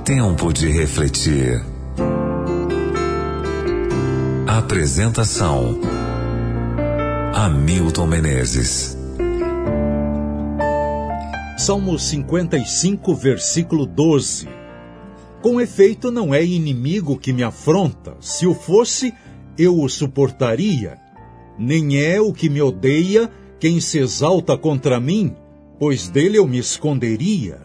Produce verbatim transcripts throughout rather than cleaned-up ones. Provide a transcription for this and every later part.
Tempo de refletir. Apresentação: Hamilton Menezes. Salmo cinquenta e cinco, versículo doze. Com efeito, não é inimigo que me afronta. Se o fosse, eu o suportaria. Nem é o que me odeia quem se exalta contra mim, pois dele eu me esconderia.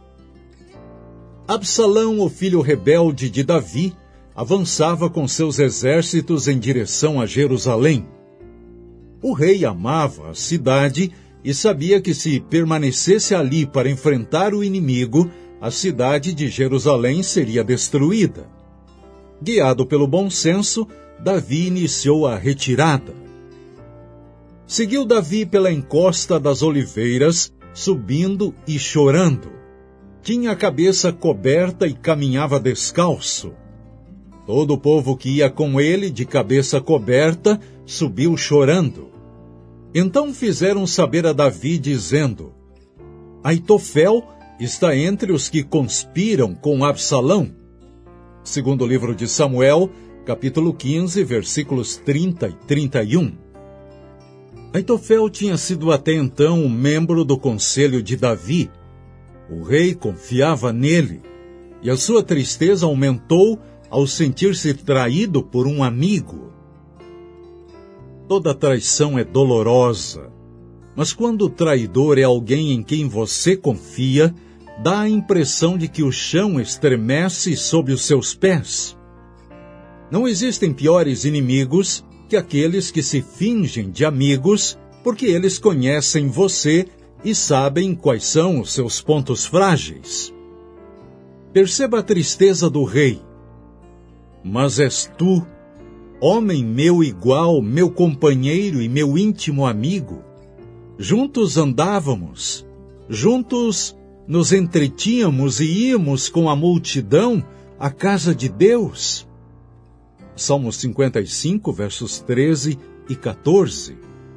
Absalão, o filho rebelde de Davi, avançava com seus exércitos em direção a Jerusalém. O rei amava a cidade e sabia que se permanecesse ali para enfrentar o inimigo, a cidade de Jerusalém seria destruída. Guiado pelo bom senso, Davi iniciou a retirada. Seguiu Davi pela encosta das oliveiras, subindo e chorando. Tinha a cabeça coberta e caminhava descalço. Todo o povo que ia com ele, de cabeça coberta, subiu chorando. Então fizeram saber a Davi, dizendo: Aitofel está entre os que conspiram com Absalão. Segundo o livro de Samuel, capítulo quinze, versículos trinta e trinta e um. Aitofel tinha sido até então um membro do conselho de Davi. O rei confiava nele, e a sua tristeza aumentou ao sentir-se traído por um amigo. Toda traição é dolorosa, mas quando o traidor é alguém em quem você confia, dá a impressão de que o chão estremece sob os seus pés. Não existem piores inimigos que aqueles que se fingem de amigos, porque eles conhecem você e sabem quais são os seus pontos frágeis. Perceba a tristeza do rei. Mas és tu, homem meu igual, meu companheiro e meu íntimo amigo. Juntos andávamos, juntos nos entretínhamos e íamos com a multidão à casa de Deus. Salmo cinquenta e cinco, versos treze e quatorze.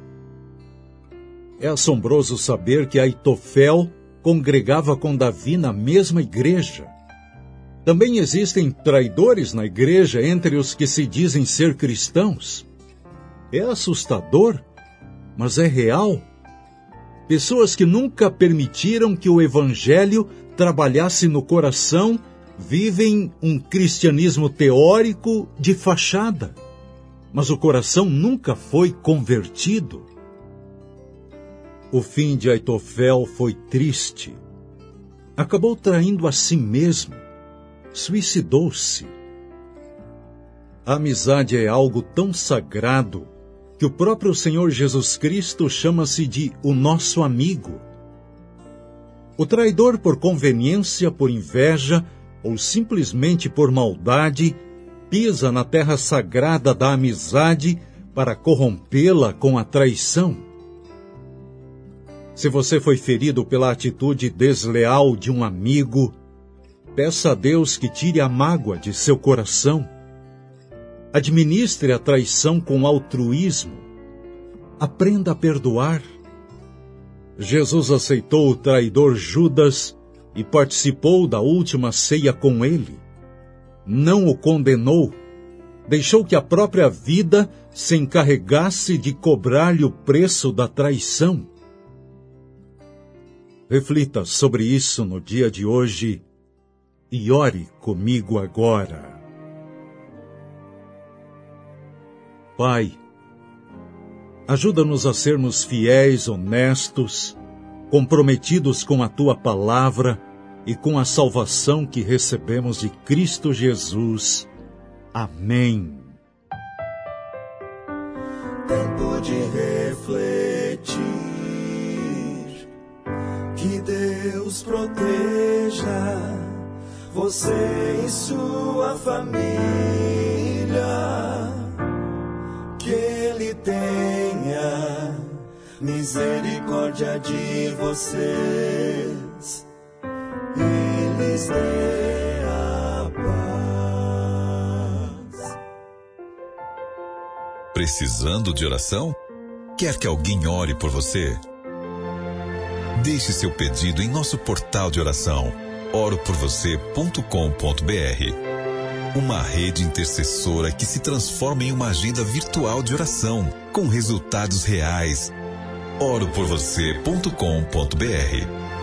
É assombroso saber que Aitofel congregava com Davi na mesma igreja. Também existem traidores na igreja entre os que se dizem ser cristãos. É assustador, mas é real. Pessoas que nunca permitiram que o evangelho trabalhasse no coração vivem um cristianismo teórico de fachada, mas o coração nunca foi convertido. O fim de Aitofel foi triste. Acabou traindo a si mesmo. Suicidou-se. A amizade é algo tão sagrado que o próprio Senhor Jesus Cristo chama-se de o nosso amigo. O traidor, por conveniência, por inveja ou simplesmente por maldade, pisa na terra sagrada da amizade para corrompê-la com a traição. Se você foi ferido pela atitude desleal de um amigo, peça a Deus que tire a mágoa de seu coração. Administre a traição com altruísmo. Aprenda a perdoar. Jesus aceitou o traidor Judas e participou da última ceia com ele. Não o condenou. Deixou que a própria vida se encarregasse de cobrar-lhe o preço da traição. Reflita sobre isso no dia de hoje e ore comigo agora. Pai, ajuda-nos a sermos fiéis, honestos, comprometidos com a Tua palavra e com a salvação que recebemos de Cristo Jesus. Amém. Tempo de refletir, que Deus proteja você e sua família, que Ele tenha misericórdia de vocês e lhes dê a paz. Precisando de oração? Quer que alguém ore por você? Deixe seu pedido em nosso portal de oração, oro por você ponto com ponto b r. Uma rede intercessora que se transforma em uma agenda virtual de oração, com resultados reais. oro por você ponto com ponto b r.